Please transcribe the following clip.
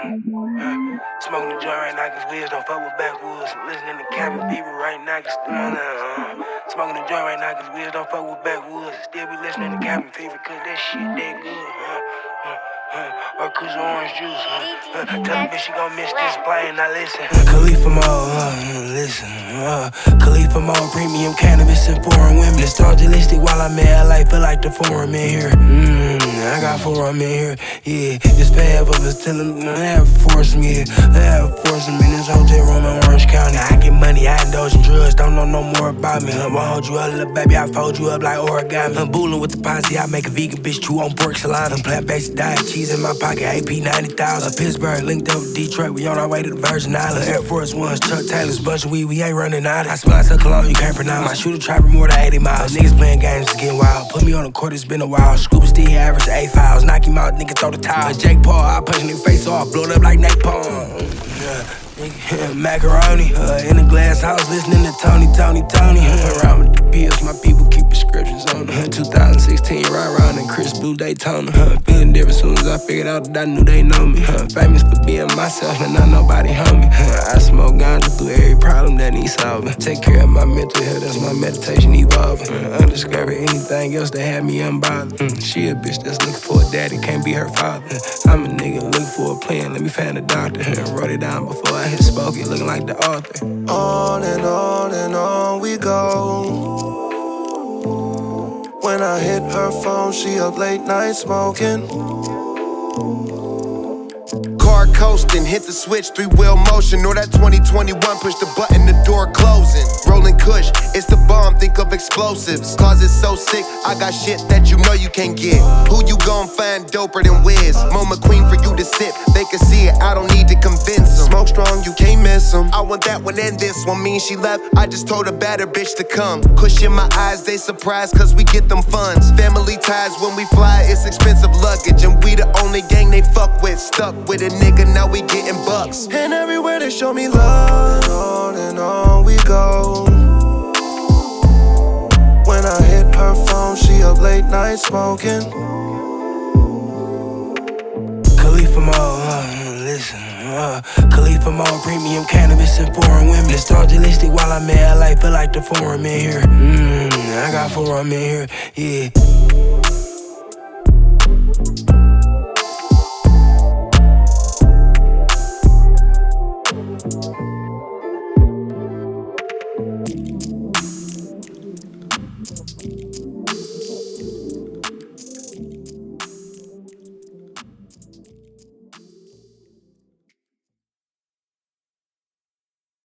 Smoking the joint right now, cause wheels don't fuck with backwoods. Listening to cabin fever right now, cause smoking the joint right now, cause wheels don't fuck with backwoods. Still be listening to cabin fever, cause that shit that good, or cause orange juice, Tell the bitch she gon' miss this play and I listen. Khalifa Mo, listen. Khalifa Mo, premium cannabis and foreign women. Nostalgic while I'm in LA, feel like the forum in here. I got forum in here, yeah. It's bad, but it's telling me they have forced me. They have forced me in this hotel room in Orange County. I get money, I indulge in drugs, don't know no more about me. I'ma hold you up, little baby, I fold you up like origami. I'm booling with the posse, I make a vegan bitch chew on pork salami. Plant-based diet, cheese in my pocket, AP 90,000. Pittsburgh linked up with Detroit, we on our way to the Virgin Islands. Air Force Ones, Chuck Taylor's, bunch of weed, we ain't running out. I smell like a cologne you can't pronounce. My shooter trapper more than 80 miles. Niggas playing games, it's getting wild. Put me on the court, it's been a while. Scuba still average 8 fouls. Knock him out, nigga throw the towel. Jake Paul, I punch nigga face off, blow it up like napalm. Macaroni, in the glass house, listening to Tony. Around with the pills, my people keep prescriptions on them. 2016, right around in Chris Blue Daytona. Feeling different soon as I figured out that I knew they know me. Famous for being myself and not nobody homie. I smoke ganja through every problem that needs solving. Take care of my mental health, that's my meditation evolving. Undiscovered anything else that had me unbothered. She a bitch that's looking for a daddy, can't be her father. I'm a nigga looking for a plan, let me find a doctor. Wrote it down before I hit spoke it, looking like the author. On and on we go. When I hit her phone, she up late night smoking. Car coasting, hit the switch, 3-wheel motion. Or that 2021, push the button, the door closing. Rolling kush, it's the bomb, think of explosives. Closet so sick, I got shit that you know you can't get. Who you gon' find doper than Wiz? Mo McQueen for you to sip, they can see it, I don't need to convince them. Smoke strong, you can't miss them. I want that one and this one, mean she left, I just told a better bitch to come. Kush in my eyes, they surprised cause we get them funds. Family ties when we fly, it's expensive luggage. And we the only gang they fuck with, stuck with a nigga, now we getting bucks. And everywhere they show me love, and on we go. When I hit her phone, she up late night smoking. Khalifa Mo, listen. Khalifa Mo, premium cannabis and foreign women. Nostalgic while I'm in LA, feel like the forum in here. I got forum in here, yeah.